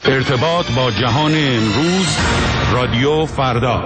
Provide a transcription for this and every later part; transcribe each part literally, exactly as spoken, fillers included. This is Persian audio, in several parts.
ارتباط با جهان امروز، رادیو فردا.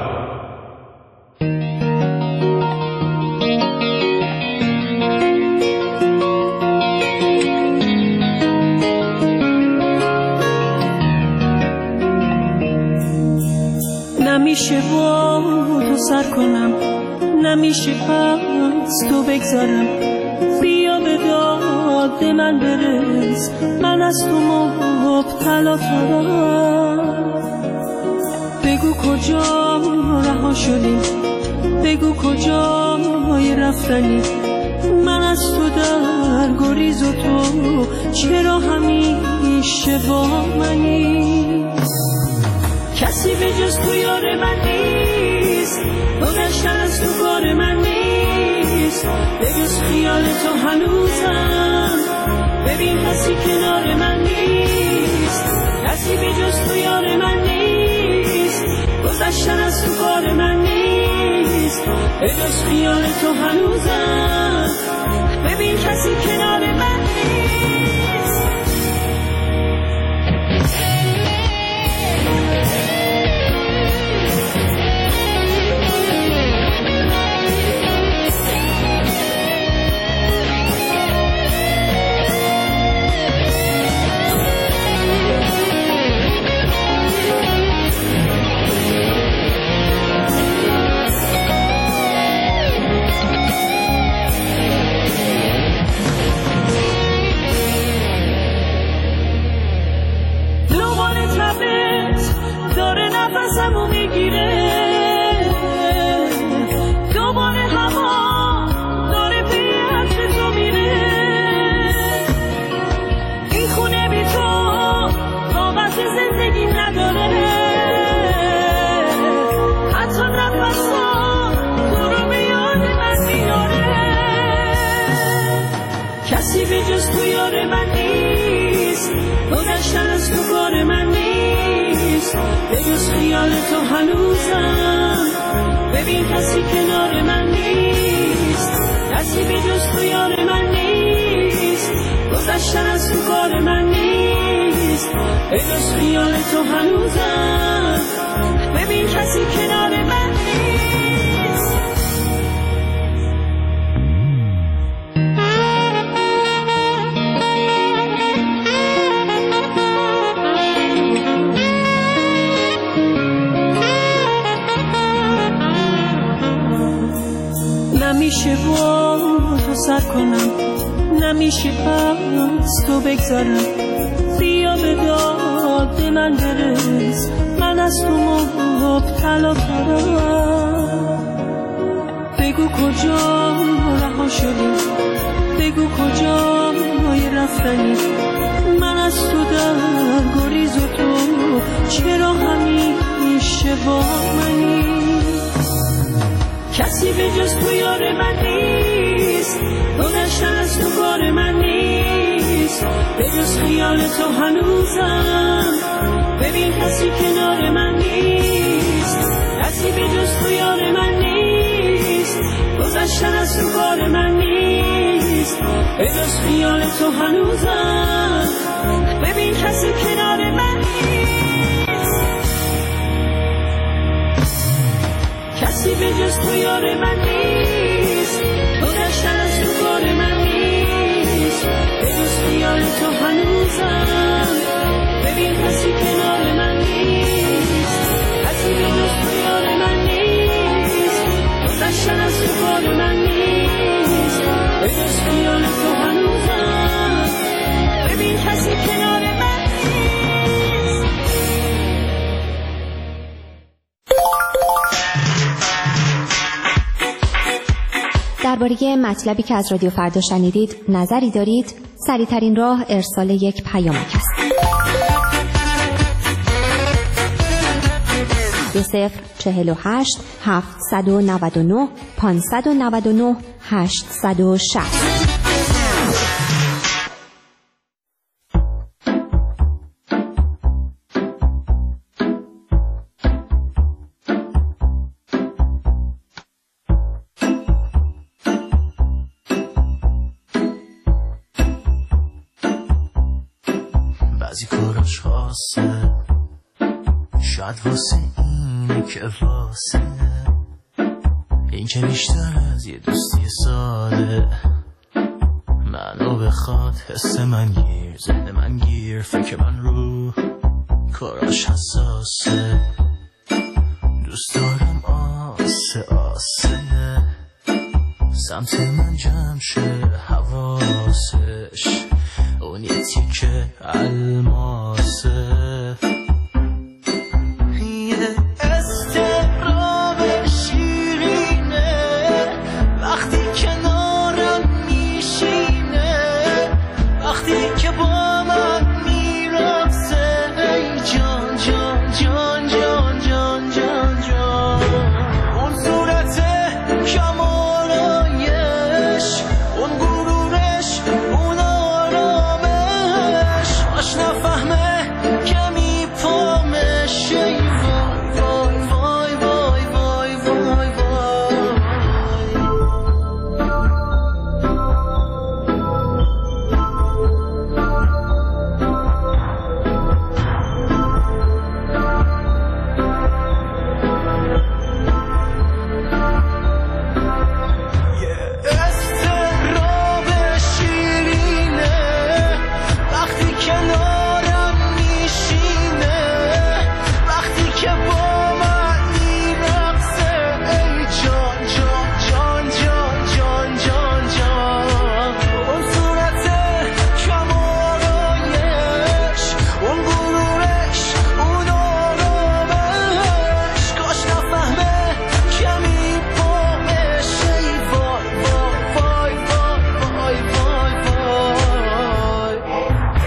نمیشه با تو سر کنم، نمیشه پس تو بگذارم، بیا به داد من برس، من از تو مبتلا ترم. بگو کجا رها شدیم، بگو کجای رفتنی، من از تو در گریز و تو چرا همیشه با منی؟ کسی به جز تو یار من نیست، گذشتن از تو کار من نیست، به جز خیال تو هنوزم، ببین کسی کنار من نیست، کسی به جز تو یار من نیست، گذشتن از تو کار من نیست، به جز خیال تو هنوزم، ببین کسی کنار من نیست. نفسمو میگیره، دوباره هوا داره پی عطر تو میره، این خونه بی تو طاقت زندگی نداره، حتی نفسا تو رو به یاد من میاره، کسی به جز تو یار من نیست، گذشتن از تو کار من نیست، به جز خیال تو هنوزم، ببین کسی کنار من نیست، کسی به جز تو یار من نیست، گذشتن از تو کار من نیست، به جز خیال تو هنوزم، ببین کسی کنار من نیست. نمیشه با تو سر کنم، نمیشه پس تو بگذارم، بیا به داد من برس، من از تو مبتلا ترم. بگو کجا رها شدیم، بگو کجای رفتنی، من از تو در گریز و تو چرا همیشه با منی؟ کسی به جز تو یار من نیست، گذشتن از تو کار من نیست، به جز خیال تو هنوزم، ببین کسی کنار من نیست، کسی به جز تو یار من نیست، گذشتن از تو کار من نیست، به جز خیال تو هنوزم، ببین کسی کنار من نیست، کسی به جز تو یار من نیست، گذشتن از تو کار من نیست، به جز خیال تو هنوزم، ببین کسی کنار من نیست، کسی به جز تو یار من نیست، گذشتن از تو کار من نیست، به جز خیال تو هنوزم، ببین کسی کنار من نیست. درباره مطلبی که از رادیو فردا شنیدید نظری دارید؟ سریع‌ترین راه ارسال یک پیامک است. دو صفر چهل و هشت هفتصد و نود و نه پانصد و نود و نه هشتصد و شصت. بعضی بعضی کاراش خاصه، شاید واسه اینه که واسه این که بیشتر از یه دوستی ساده منو بخواد، حس من گیر، ذهن من گیر، فکر من رو کاراش حساسه. دوست دارم آسه آسه سمت من جمع شه حواسش، اون یه تیکه الماسه. یه استراب شیرینه وقتی کنارم میشینه، وقتی که با من میرقصه. ای جان جان جان جان جان جان جان، اون صورت کمالایش، اون غرورش، اون آرامش، باش نفهمه کمی پامش. ای وای وای وای وای وای وای استراب شیرینه وقتی کنارم میشینه، وقتی که با من میرقصه. ای جان جان جان جان جان جان جان، اون صورت کمالایش، اون غرورش، اون آرامش، کاش نفهمه کمی پامش. ای وای وای وای وای وای وای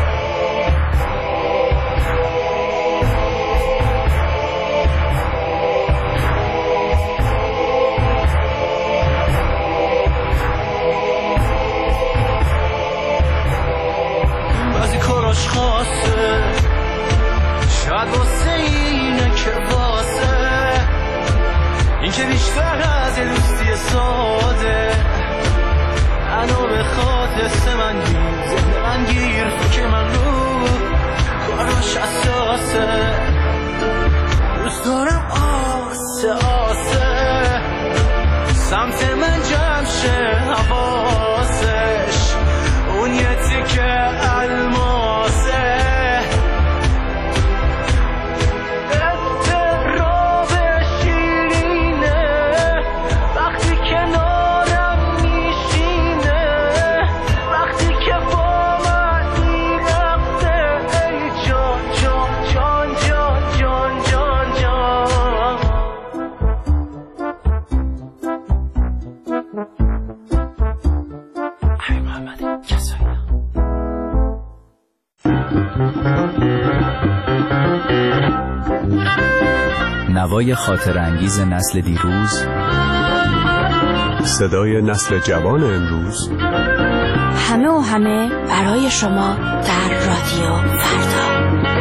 بعضی کاراش خاصه، شاید واسه اینه که واسه این که بیشتر از یه دوستی ساده منو بخواد، حس من گیر، ذهن من گیر، فکر من رو کاراش حساسه. دوست دارم آسه آسه سمت من جمع شه حواسش، اون یه تیکه الماسه. استراب شیرینه وقتی کنارم میشینه، وقتی که با من میرقصه. ای جان جان جان جان جان جان جان. امیر محمد کسایی. نوای خاطر انگیز نسل دیروز، صدای نسل جوان امروز، همه و همه برای شما در رادیو فردا.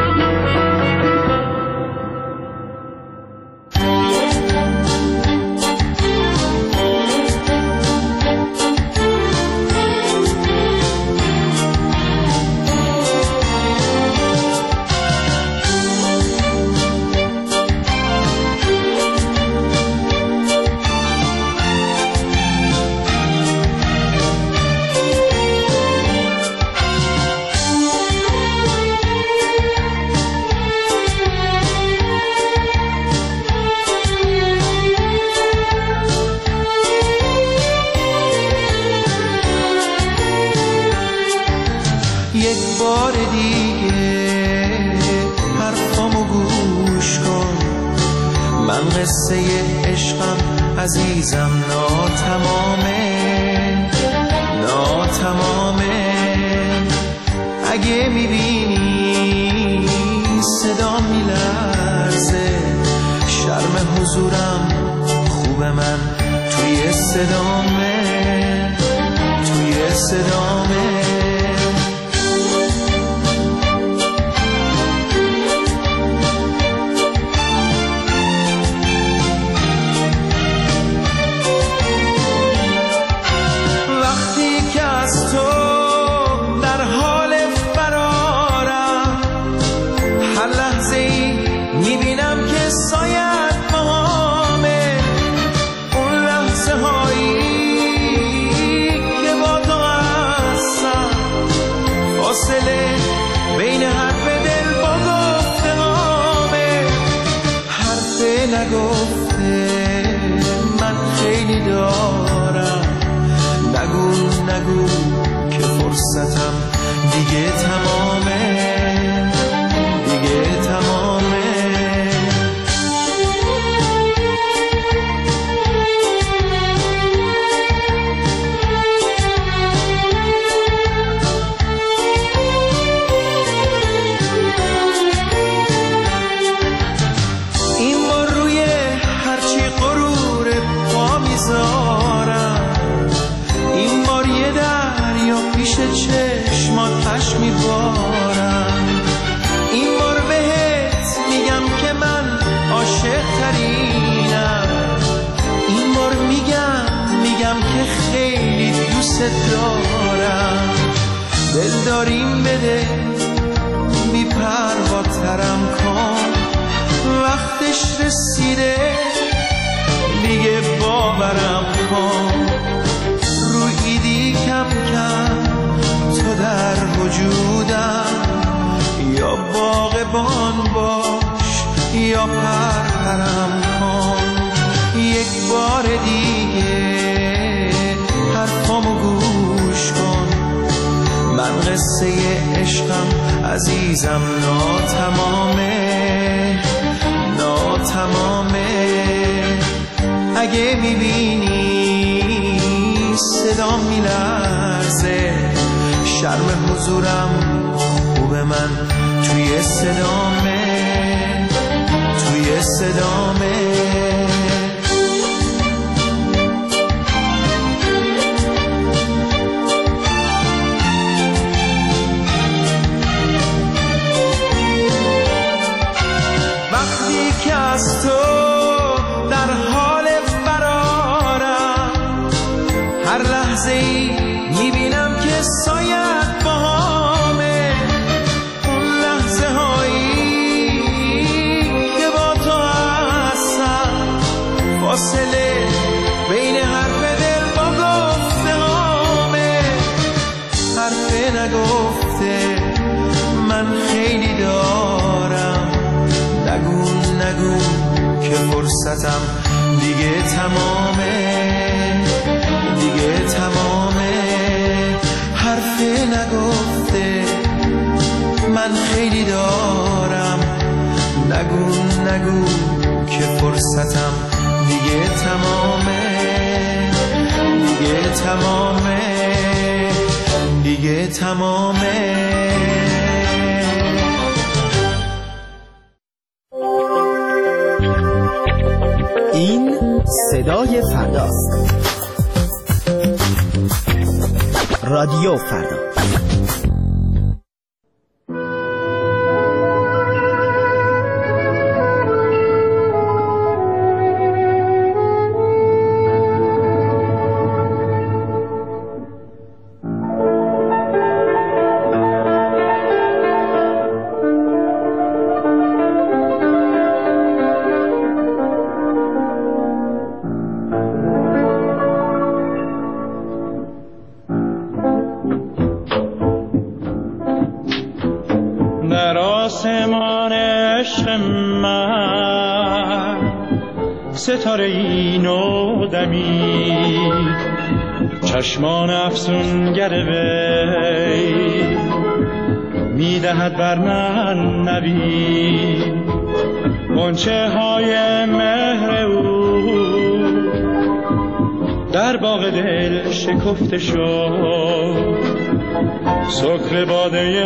یک بار دیگه حرفامو گوش کن، من قصه عشقم عزیزم ناتمامه ناتمامه. اگه میبینی صدا میلرزه، شرم حضورم خوبه، من توی صدامه توی صدامه. وقتی که از تو در حال فرارم، نگفته من خیلی دارم، نگو نگو که فرصتم دیگه تمامه، دیگه تمامه. این بار روی هرچی غرور پا میذارم، این بار یه دریا پیش چشماتش میبارم، این بار بهت میگم که من عاشق ترینم، این بار میگم میگم که خیلی دوست دارم. دل داریم بده بی پرواترم کن، وقتش رسیده دیگه باورم کن. رو ایدی کم کم تو در وجودم، یا باغبان باش یا پرپرم کن. یک بار دیگه حرفامو گوش کن، من قصه عشقم عزیزم ناتمامه، ناتمامه. اگه میبینی صدام میلرزه، شرم حضورم خوب من توی صدامه، توی صدامه. وقتی که از تو در حال فرارم، هر لحظه ای میبینم که سایت باهامه. اون لحظه هایی که با تو هستم، فاصله بین حرف دل با گفته هامه. حرف نگفته من خیلی دارم، نگو نگو که فرصتم دیگه تمامه، دیگه تمامه. حرف نگفته من خیلی دارم، نگو نگو که فرصتم دیگه تمامه، دیگه تمامه، دیگه تمامه. این صدای فرداست. رادیو فردا. ستاره این و دمید، چشمان افسونگر وی میدهد بر من نوید. غنچه های مهر او در باغ دل شکفته شد، سکر باده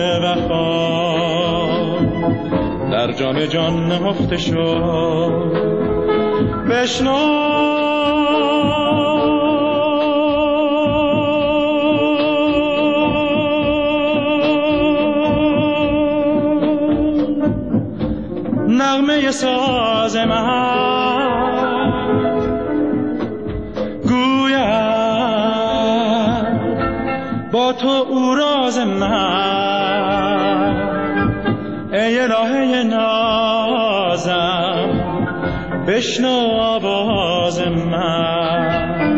وفا در جان جان نهفته شد. بشنو نغمه ساز من، گویم با تو او راز من. ای الهه نازم بشنو آواز من.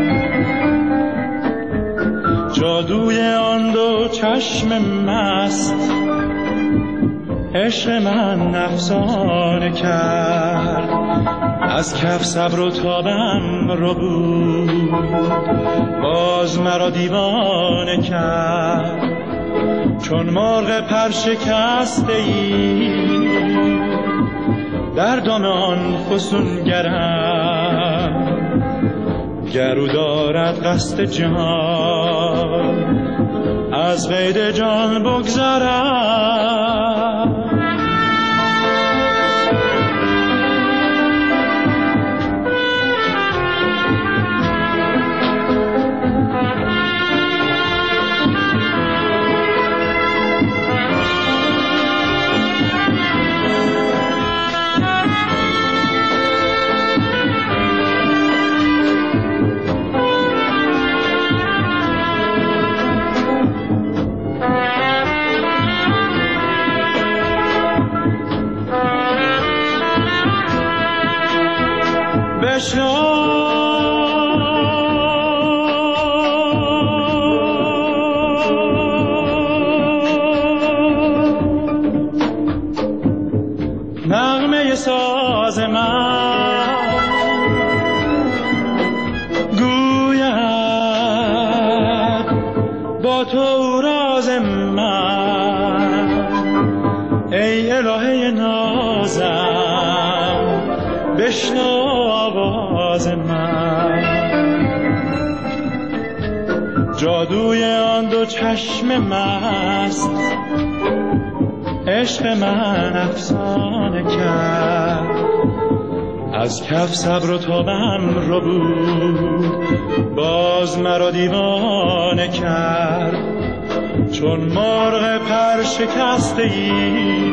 جادوی آن دو چشم مست عشق من افسانه کرد، از کف صبر و تابم رو بود، باز مرا دیوانه کرد. چون مرغ پر شکسته ای در دام آن فسونگرم، گرو دارد قصد جان از قید جان بگذرم. نغمه ساز من گوید با تو راز من، ای الهه نازم بشنو آواز من. جادوی آن دو چشم مست عشق من افسانه کرد، از کف صبر و تابم رو بود، باز مرا دیوانه کرد. چون مرغ پر شکسته ای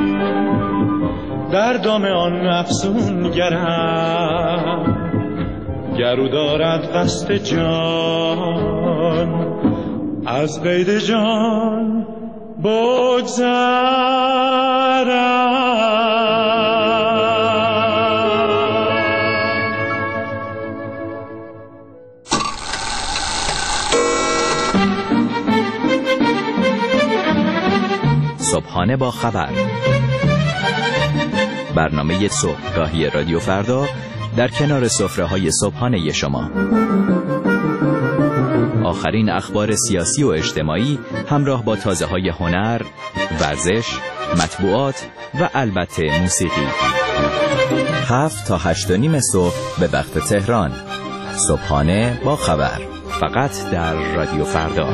در دام آن افسونگرم، گرو دارد قصد جان از قید جان بگذرم. صبحانه با خبر، برنامه صبحگاهی رادیو فردا در کنار سفره‌های صبحانه شما. آخرین اخبار سیاسی و اجتماعی همراه با تازه‌های هنر، ورزش، مطبوعات و البته موسیقی. هفت تا هشت و نیم صبح به وقت تهران. صبحانه با خبر، فقط در رادیو فردا.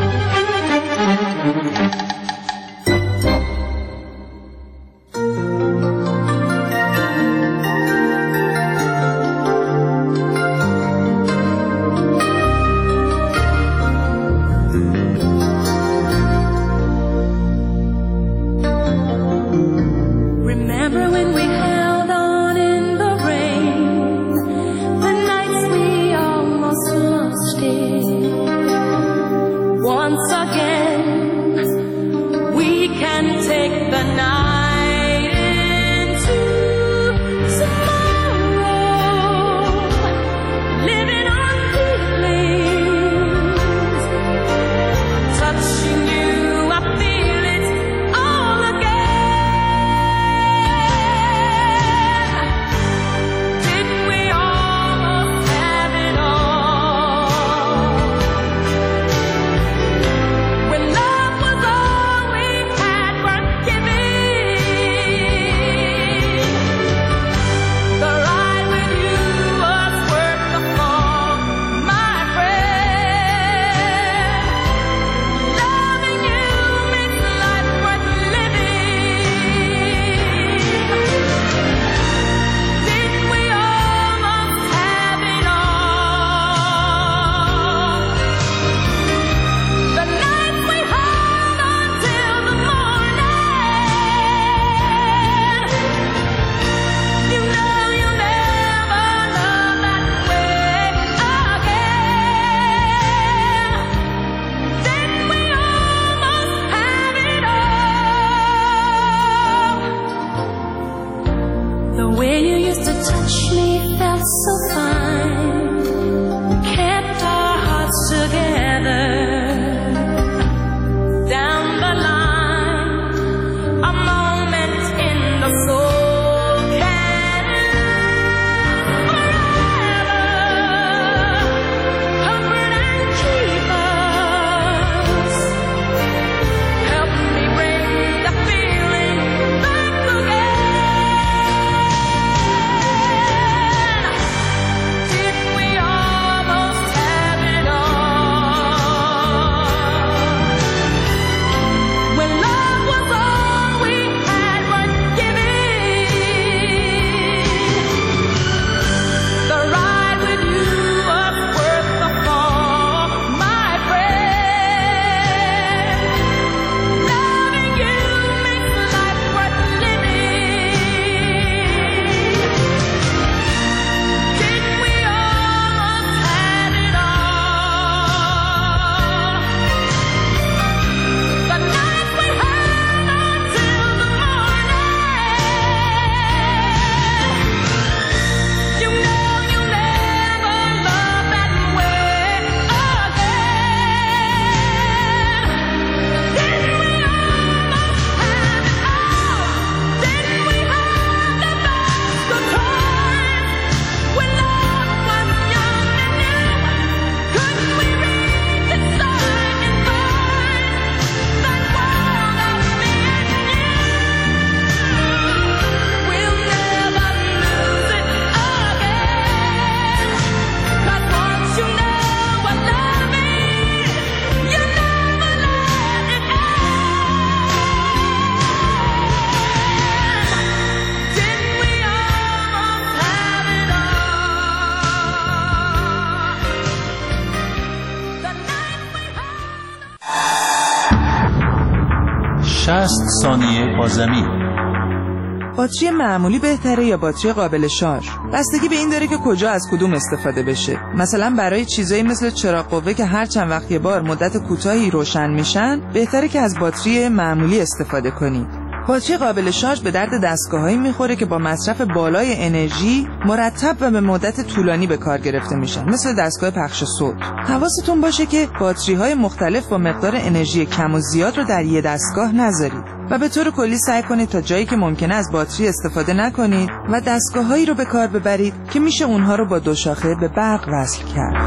شصت ثانیه با زمین. باتری معمولی بهتره یا باتری قابل شارژ؟ بستگی به این داره که کجا از کدوم استفاده بشه. مثلا برای چیزایی مثل چراغ قوه که هر چند وقت یه بار مدت کوتاهی روشن میشن، بهتره که از باتری معمولی استفاده کنید. باتری قابل شارژ به درد دستگاهایی میخوره که با مصرف بالای انرژی مرتب و به مدت طولانی به کار گرفته میشن، مثل دستگاه پخش صوت. حواستون باشه که باتری های مختلف با مقدار انرژی کم و زیاد رو در یه دستگاه نذارید و به طور کلی سعی کنید تا جایی که ممکنه از باتری استفاده نکنید و دستگاهایی رو به کار ببرید که میشه اونها رو با دو شاخه به برق وصل کرد.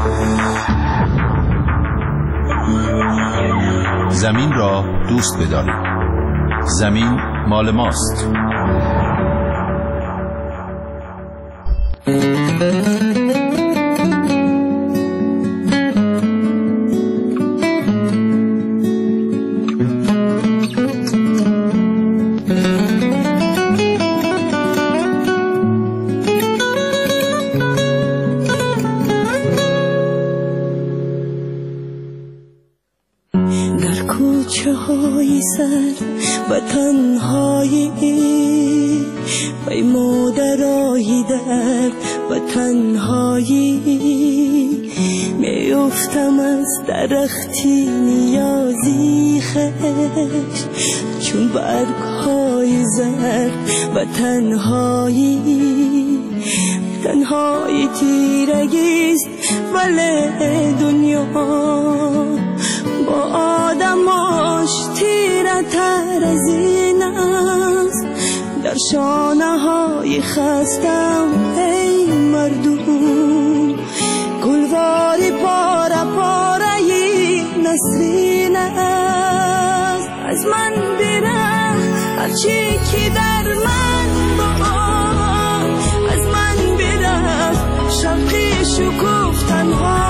زمین را دوست بدارید. زمین مال ماست. در کوچه های سر و تنهایی وی مادرایی در و تنهایی میافتم از درختی نیازی خش چون برگ های زرد و تنهایی تنهایی تیرگیست ولی دنیا با آدماش تیره تر از این است. در شانه های خستم ای مردم گلواری پاره پاره ی نسرین است. از من بره هرچی که در من با از من بره شوقی شکوف تنها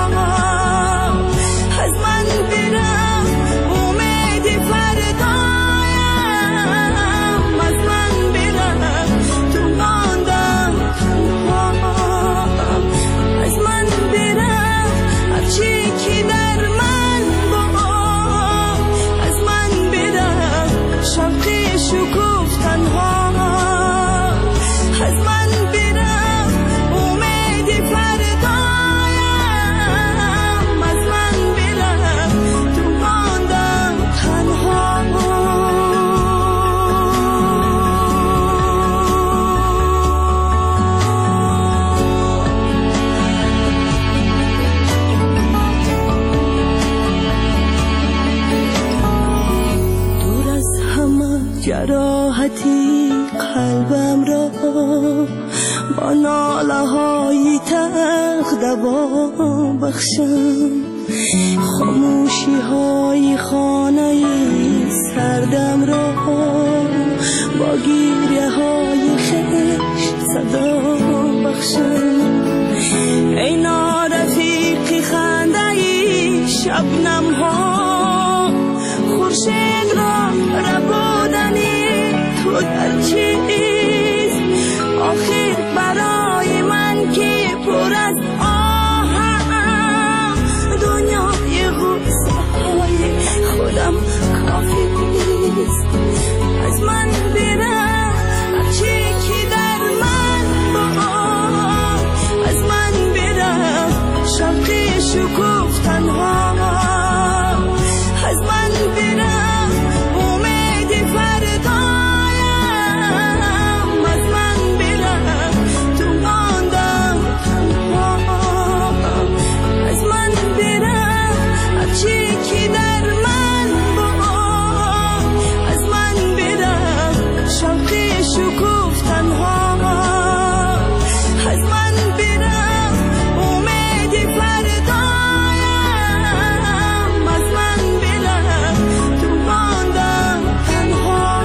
از من بره امید فردایم از من بره تو ماندم تنها از من بره هرچی که در من با از من بره شوقی شکوف تنها از من بره امید فردایم از من بره تو ماندم تنها دور از همه جراحتی قلبم را با ناله های تلخ دوا بخشم خاموشی های خانه سردم را با گیریه های خشت صدا بخشم ای نارفیقی خنده شبنم ها خورشید را ربودنی تو در چیست آخر برای من که پر از آهم دنیای غصه های خودم کافی نیست از من بره هرچی که در من با از من بره شوقی شکوف تنها از من بره امید فردایم از من بره تو ماندم تنها از من بره هرچی که در من با از من بره شوقی شکوف تنها از من بره امید فردایم از من بره تو ماندم تنها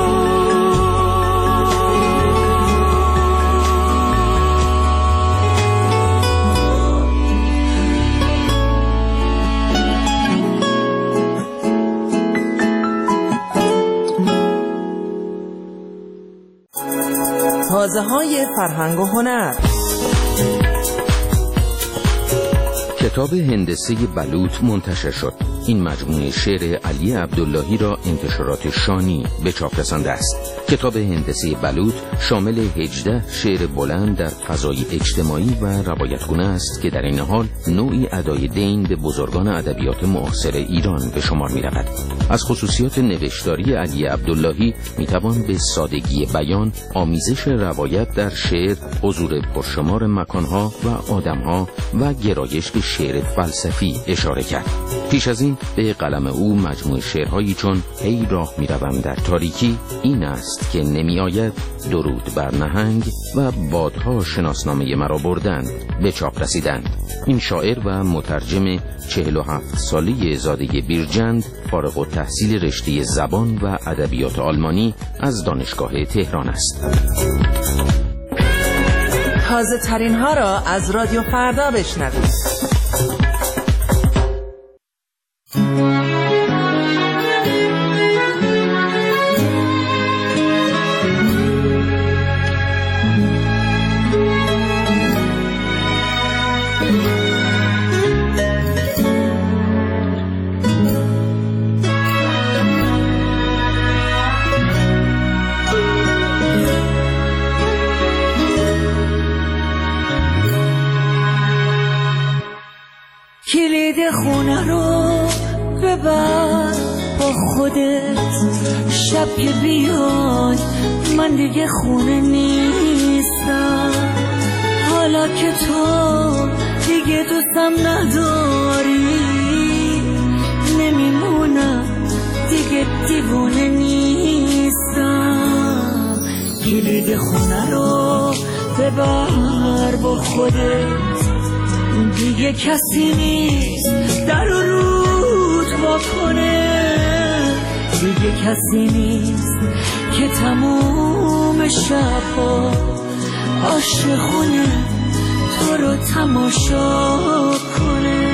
تازه های فرهنگ و هنر. کتاب هندسه بلوط منتشر شد. این مجموعه شعر علی عبداللهی را انتشارات شانی به چاپ رسانده است. کتاب هندسه بلوط شامل هجده شعر بلند در فضای اجتماعی و روایتگونه است که در این حال نوعی ادای دین به بزرگان ادبیات معاصر ایران به شمار می رود. از خصوصیات نوشتاری علی عبداللهی می توان به سادگی بیان، آمیزش روایت در شعر، حضور پرشمار مکانها و آدمها و گرایش به شعر فلسفی اشاره کرد. پیش از این به قلم او مجموعه شعرهایی چون ای راه می روم در تاریکی، این است که نمی آید، درود بر نهنگ و بادها شناسنامه مرا بردند به چاپ رسیدند. این شاعر و مترجم چهل و هفت ساله زاده بیرجند فارغ التحصیل رشته زبان و ادبیات آلمانی از دانشگاه تهران است. تازه ترین ها را از رادیو فردا بشنوید. خونه رو ببر با خودت، شب که بیای من دیگه خونه نیستم. حالا که تو دیگه دوستم نداری، نمیمونم دیگه دیوونه نیستم. کلید خونه رو ببر با خودت، دیگه کسی نیست در و رود وا کنه. دیگه کسی نیست که تموم شبا عاشقونه تو رو تماشا کنه.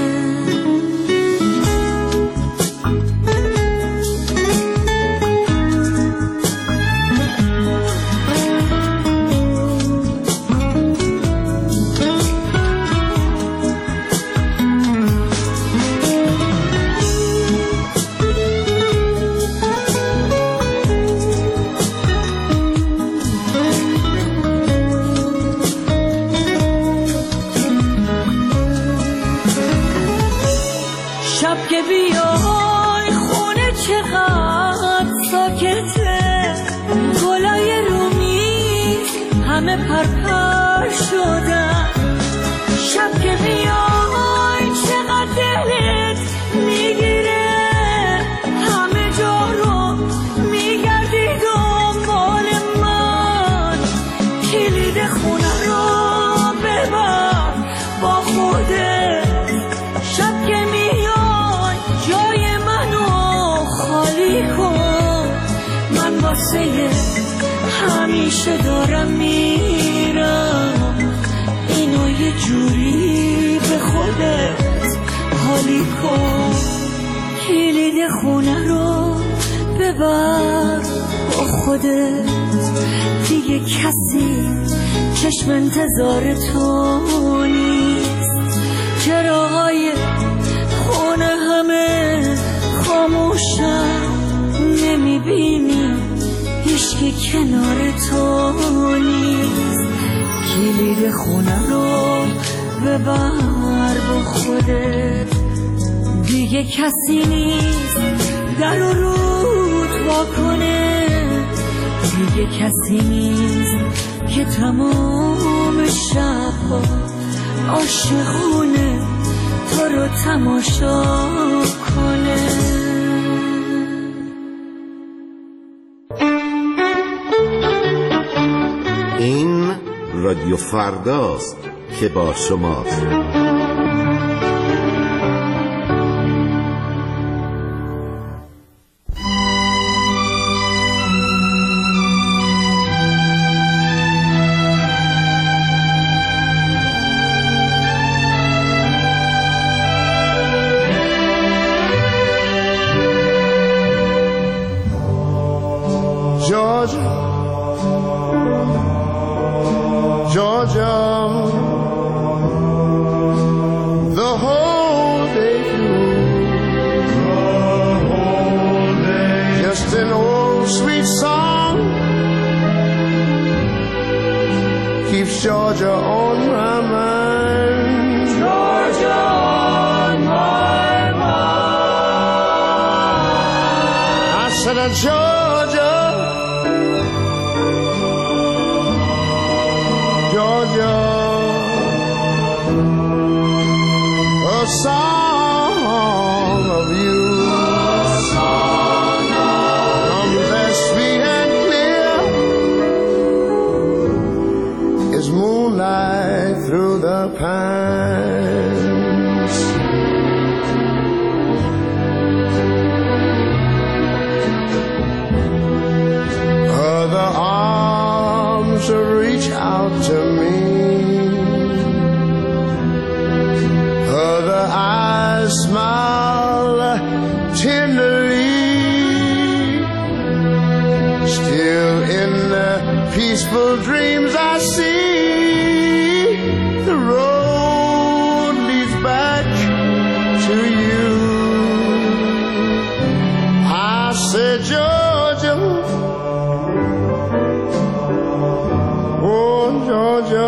شب که بیای خونه چقدر ساکته، گلای رومی همه پرپر شدن. شب که بیای چقدر دلت میگیره، همه جا رو میگردی دنبال من. کلید خونه رو ببر با خودت، شب که میای جای منو خالی کن. من واسه همیشه دارم میرم، اینو یه جوری به خودت حالی کن. کلید خونه رو ببر با خودت، دیگه کسی چشم انتظار تو نیست. چراغای خونه همه خاموشن، نمیبینی هیچکی کنار تو نیست. کلید خونه رو ببر با خودت، دیگه کسی نیست در و رود وا کنه. دیگه کسی نیست که تمام شبها عاشقونه تو رو تماشا کنه. این رادیو فرداست که با شماست. Georgia, Georgia, the whole day through Georgia on my mind. Georgia on my mind. I said, uh, Georgia, Georgia, a song of you, a song comes as sweet and clear as moonlight through the pines. Other arms reach out to me, other eyes smile tenderly. Still in the peaceful dreams I see, the road leads back to you. I said, Georgia, oh Georgia,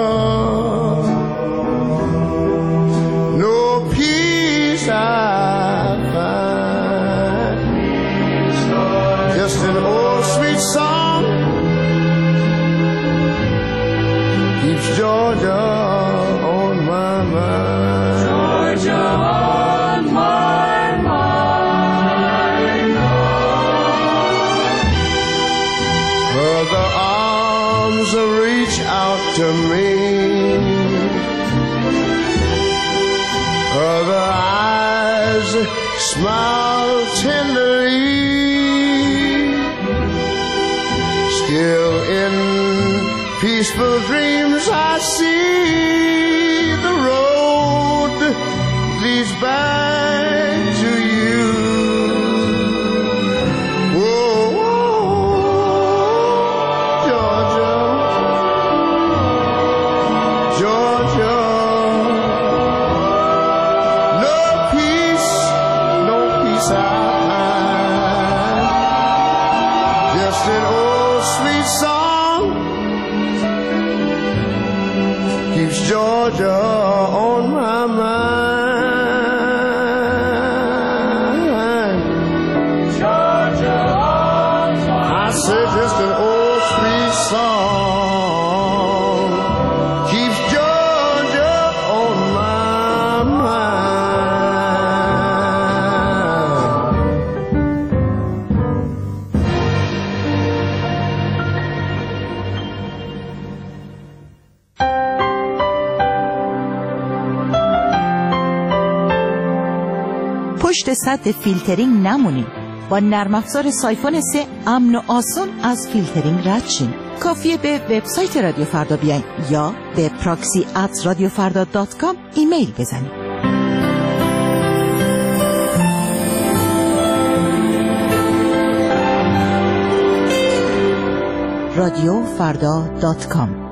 no peace I find, just an old sweet song keeps Georgia on my mind. Georgia on my mind. Other arms reach out to me, other eyes smile tenderly. Still in peaceful dreams I see, the road leads back to you. Whoa, whoa, Georgia, Georgia, no peace, no peace I find, just an old sweet song keeps Georgia on my mind. Georgia on my mind. I said just an old sweet song keeps Georgia on my mind. پشت سد فیلترینگ نمونید. با نرم افزار سایفون سه امن و آسان از فیلترینگ رد شین. کافیه به وبسایت رادیو فردا بیاین یا به پراکسی ات رادیو فردا دات کام ایمیل بزنید. رادیو فردا دات کام.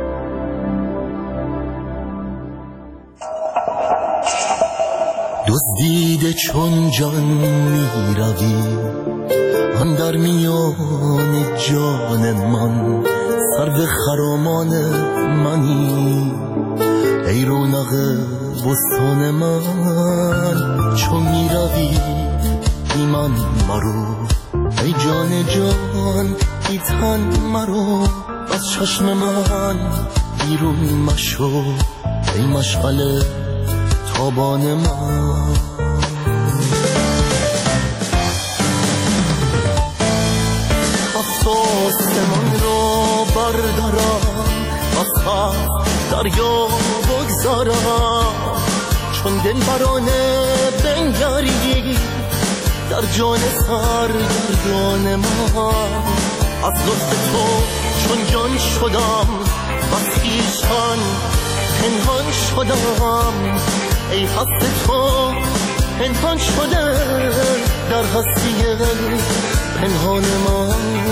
دزدیده چون جان می روی اندر میان جان من، سرو خرامان منی ای رونق بستان من. چون می روی بی من مرو ای جان جان بی تن مرو، از چشم من بیرون مشو ای مشغل تابان من. آسمان را بردارم از خط دریا بگذارم، چون دل برانه بنگری در جان سرگردان من. از لطف تو چون جان شدم از خویشتن پنهان شدم، ای هست تو پنهان شده در هستی پنهان من.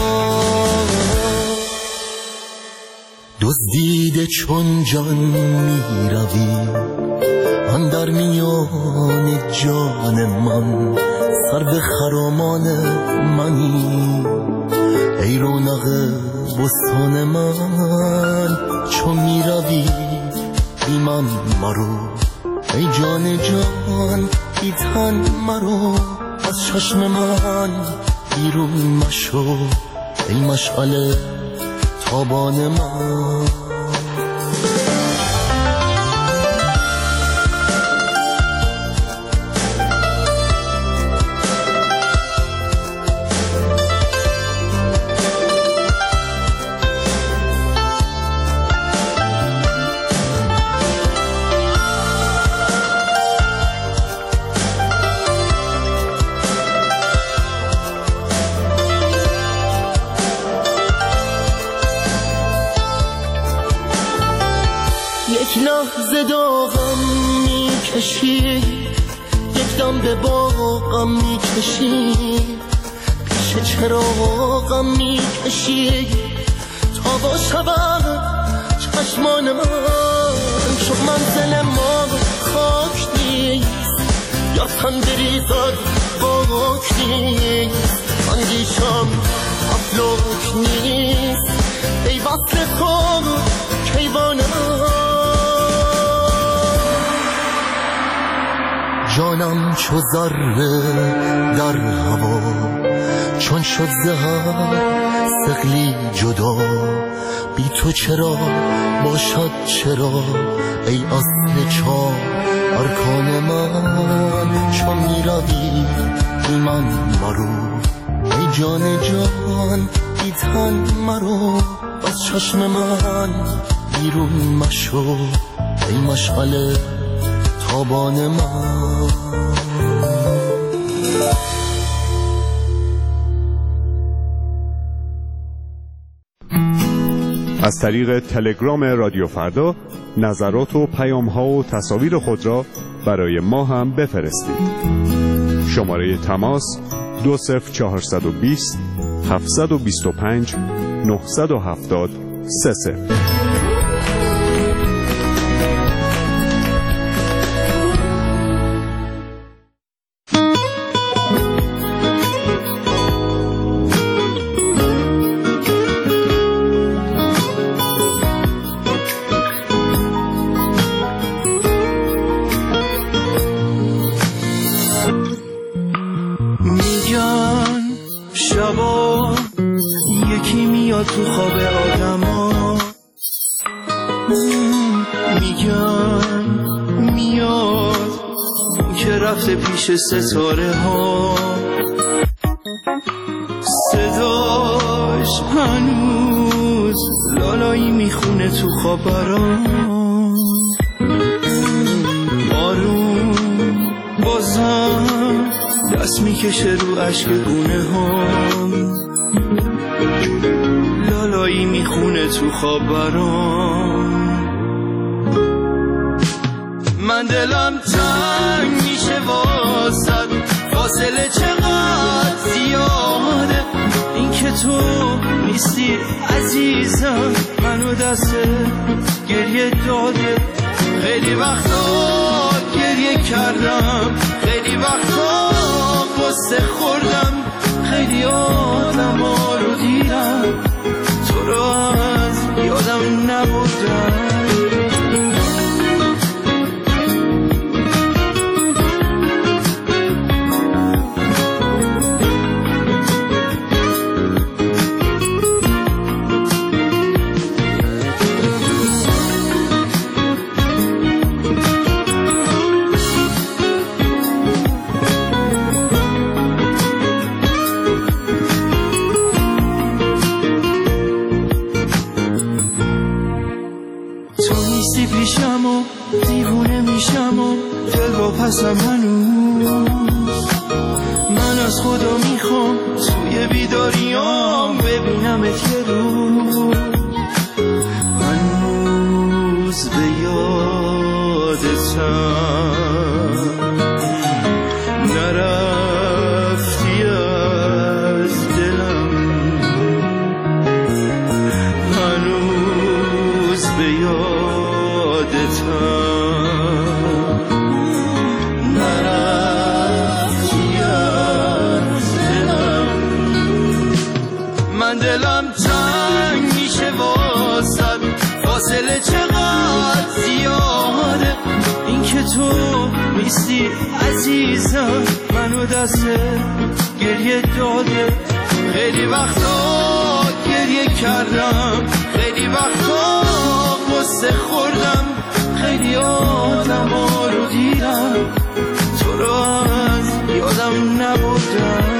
دزدیده چون جان می روی اندر میان جان من، سرو خرامان منی ای رونق بستان من، چون میروی بی من مرو، ای جان جان بی تن مرو، از چشم من بیرون مشو، ای مشعل تابان من. یک لحظه داغم میکشی، یک دم به باغم میکشی، پیش چراغم میکشی، تا با شبم چشمان من، چون منزل ما خاک نیست، یا تن بریزد باک نیست، اندیشم افلاک نیست، ای وصل تو کیوان من. جانم چو ذره در هوا، چون شد زهر ثقلی جدا، بی تو چرا باشد چرا، ای اصل چار ارکان من، چون میروی بی من مرو، ای جان جان بی تن مرو، از چشم من بیرون مشو، ای مشعل تابان من. از طریق تلگرام رادیو فردا نظرات و پیام ها و تصاویر خود را برای ما هم بفرستید. شماره تماس دو صفر چهارصد و بیست هفتصد و بیست و پنج نهصد و هفتاد سه صفر. شبا یکی میاد تو خواب آدما، میگن میاد که رفته پیش ستاره ها، صداش هنوز لالایی میخونه تو خواب برام، آروم بازم دست میکشه رو عشق گونه هم، لالایی میخونه تو خواب برام. من دلم تنگ میشه واسد، فاصله چقدر زیاده، این که تو نیستی عزیزم منو دست گریه داده، خیلی وقتا گریه کردم، خیلی وقتا قصه خوردم، خیلی آدم ها رو دیدم تو رو از یادم نبردم. پیشم و دیوونه میشم و دل با پسم هنوز، من از خدا میخوام توی بیداریام ببینمت یه روز، هنوز به یادتم نرفتی از دلم، هنوز به یادتم نرفتی از دلم. من دلم تنگ میشه واسد، فاصله چقدر زیاده، این که تو نیستی عزیزم منو دست گریه داده. خیلی وقتا گریه کردم، خیلی وقتا قصه خوردم، خیلی آدم ها رو دیدم تو رو از یادم نبردم.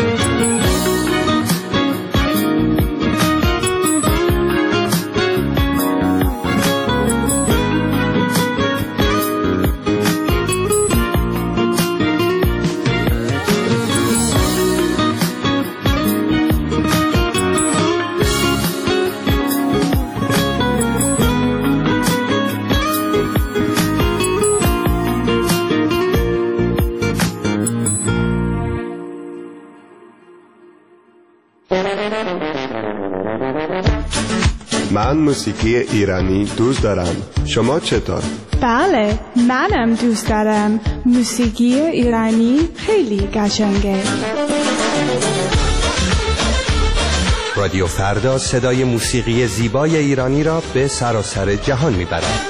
من موسیقی ایرانی دوست دارم. شما چطور؟ بله، منم دوست دارم. موسیقی ایرانی خیلی قشنگه. رادیو فردا صدای موسیقی زیبای ایرانی را به سراسر جهان میبرد.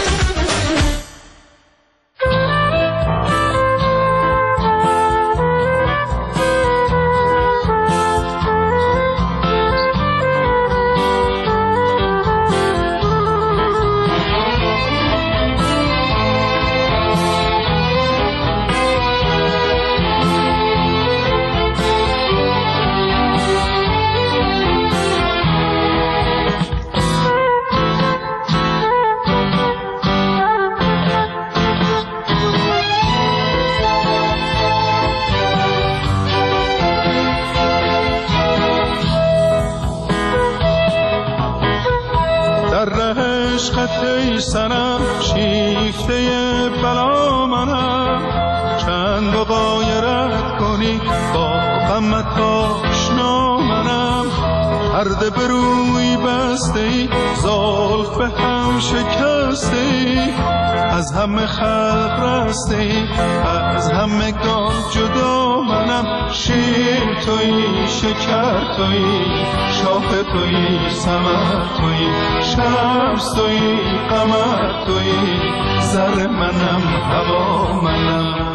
سنم شیفته بلا منم، چند با غایرت کنی با غمت آشنا منم. پرده به روی بسته ای، زلف به هم شکسته ای، از همه خلق رسته ای، از همه گان جدا منم. شیر تویی، شکر تویی، شاه تویی، ثمر تویی، شمس تویی، قمر تویی، زر منم، هوا منم.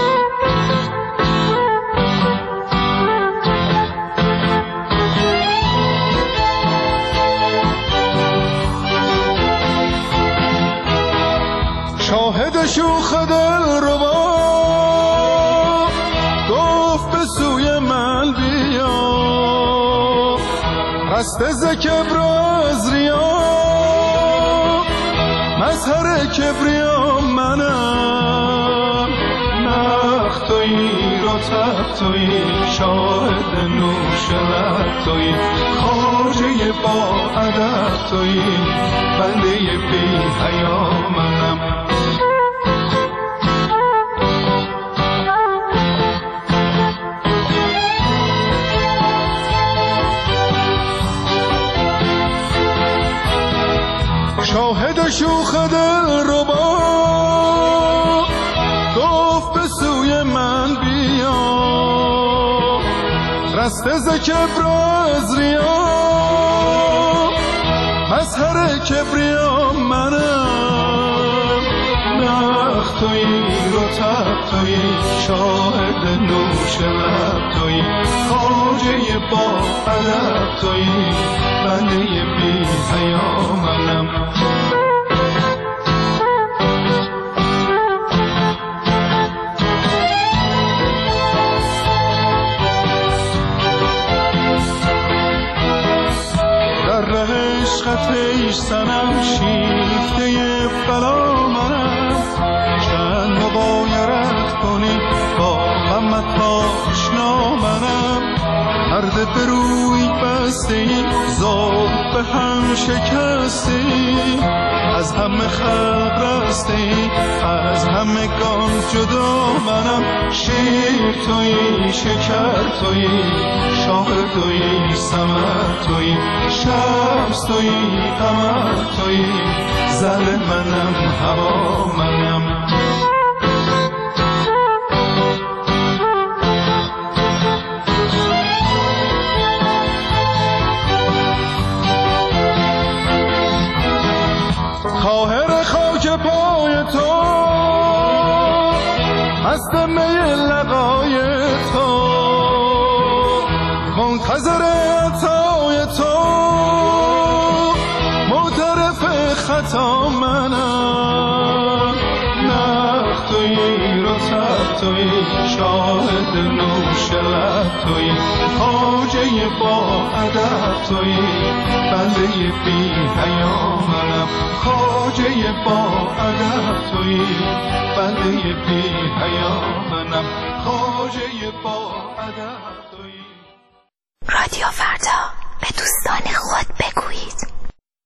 شاهد شوخ دل ربا گفت به سوی من بیا، رسته ز کبر از ریا، مظهر کبریا منم. نخ تویی، رطب تویی، شاهد نوش لب تویی، خواجه با ادب تویی، بنده بی حیا منم. شاهد شوخ دل ربا گفت به سوی من بیا، رسته ز کبر از ریا، مظهر کبریا منم. نخ تویی، رطب تویی، شاهد نوش لب تویی، خواجه با ادب تویی، بنده بی حیا منم. عشقت سنم شیفته بلا منم، چند مبایرت کنی با غمت آشنا منم. پرده به روی بسته ای، زلف به هم شکسته ای، از همه خلق رسته ای، از همه گان جدا منم. شیر تویی، شکر تویی، شاه تویی، ثمر تویی، شمس تویی، قمر تویی، زر منم، هوا منم. مست می لقای تو، منتظر عطای تو، معترف خطا منم. نخ تویی رتب تویی شاهد نوش لب تویی، خواجه با ادب تویی، بنده بی حیا منم. خواجه با ادب تویی، بنده بی حیا منم. خواجه با ادب تویی. رادیو فردا، به دوستان خود بگویید.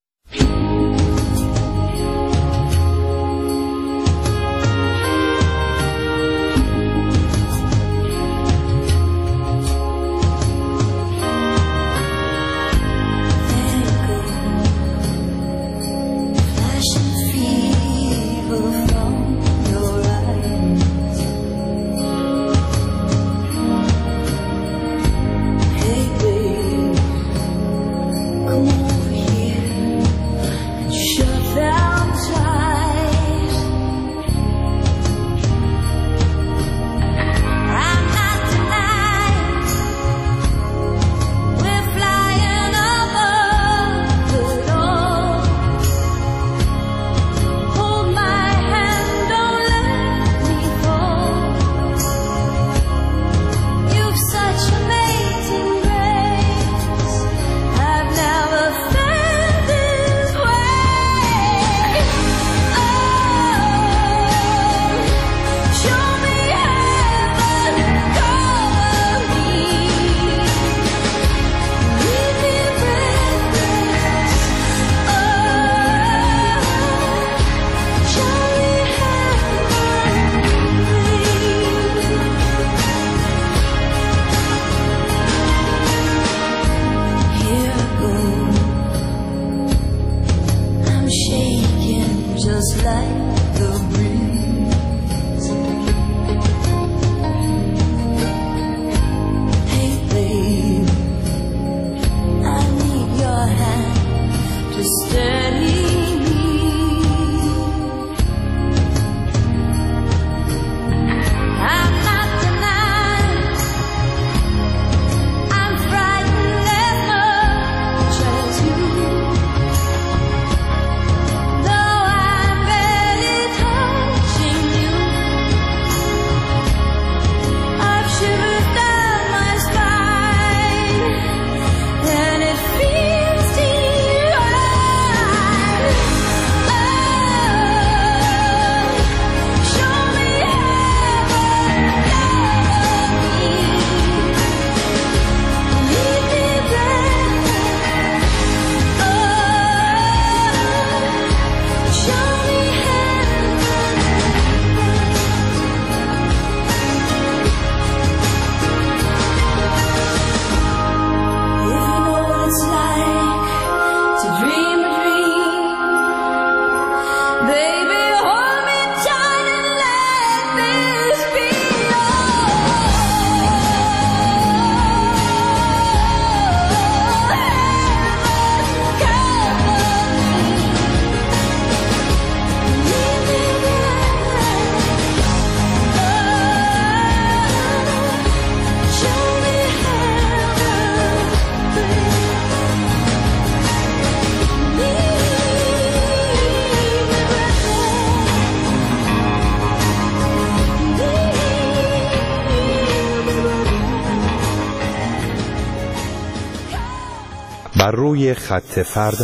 بر روی خط فردا.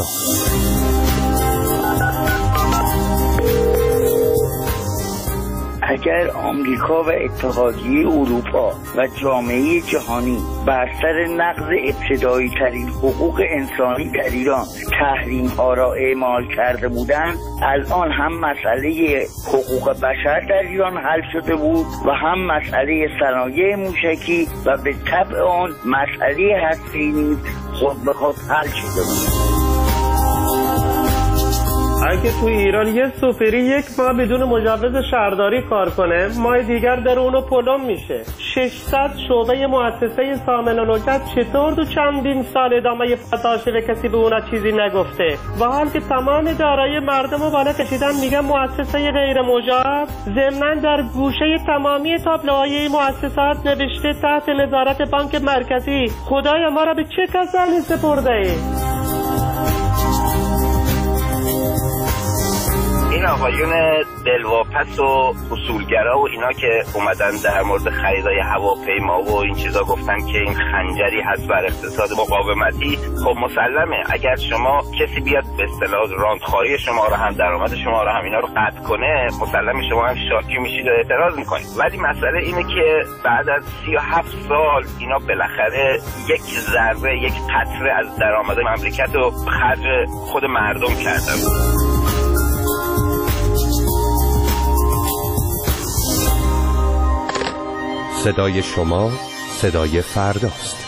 اگر آمریکا و اتحادیه اروپا و جامعه جهانی بر سر نقض ابتدایی ترین حقوق انسانی در ایران تحریم ها را اعمال کرده بودند، الان هم مسئله حقوق بشر در ایران حل شده بود و هم مسئله صنایع موشکی و به طبع آن مسئله هسته‌ای نیز خود به خود حل شده بود. که تو ایران یه سوپری یک ماه بدون مجوز شهرداری کار کنه، ماه دیگر در اونو پلم میشه. ششصد شعبه مؤسسه سامن و نوکت چطور دو چندین سال ادامه فتاشه و کسی به اونا چیزی نگفته؟ و حال که تمام دارایی مردم رو بالا کشیدن میگن مؤسسه غیر مجاب، ضمناً در گوشه تمامی تابلوهای مؤسسات نوشته تحت نظارت بانک مرکزی. خدایا ما را به چه کسانی سپرده ای؟ این آقایون دلواپس و اصولگرا و اینا که اومدن در مورد خریدای هواپیما و این چیزا گفتن که این خنجری هست بر اقتصاد مقاومتی، خب مسلمه اگر شما کسی بیاد به اصطلاح راندخواری شما رو هم درآمد شما رو هم اینا رو قطع کنه، مسلمه شما هم شاکی میشید و اعتراض میکنید. ولی مسئله اینه که بعد از سی و هفت سال اینا بالاخره یک ذره یک قطره از درآمد مملکت رو خرج خود مردم کردن. صدای شما صدای فرداست.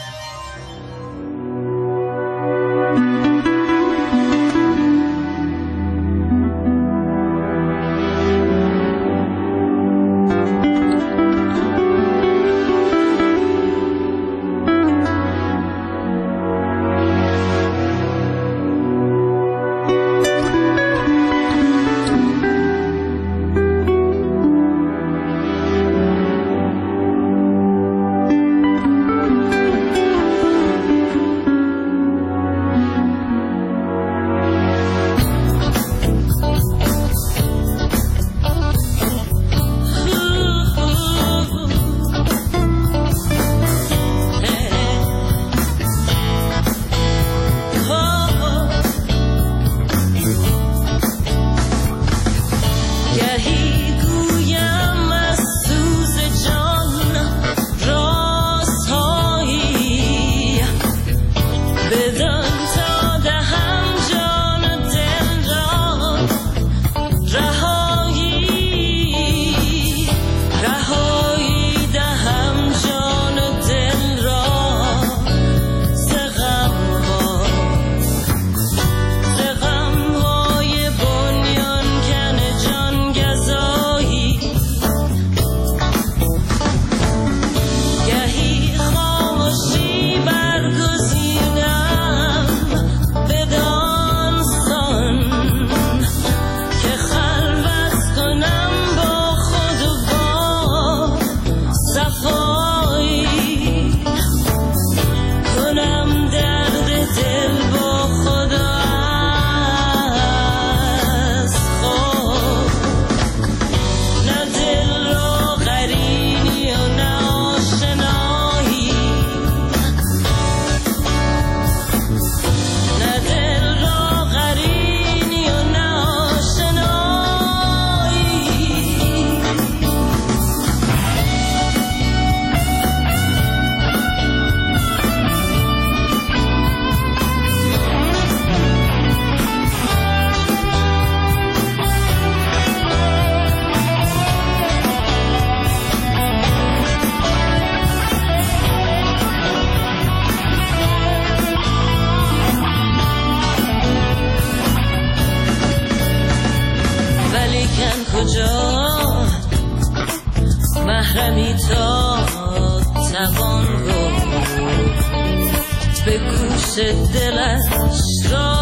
محرمی تا توان رو به گوش دلش را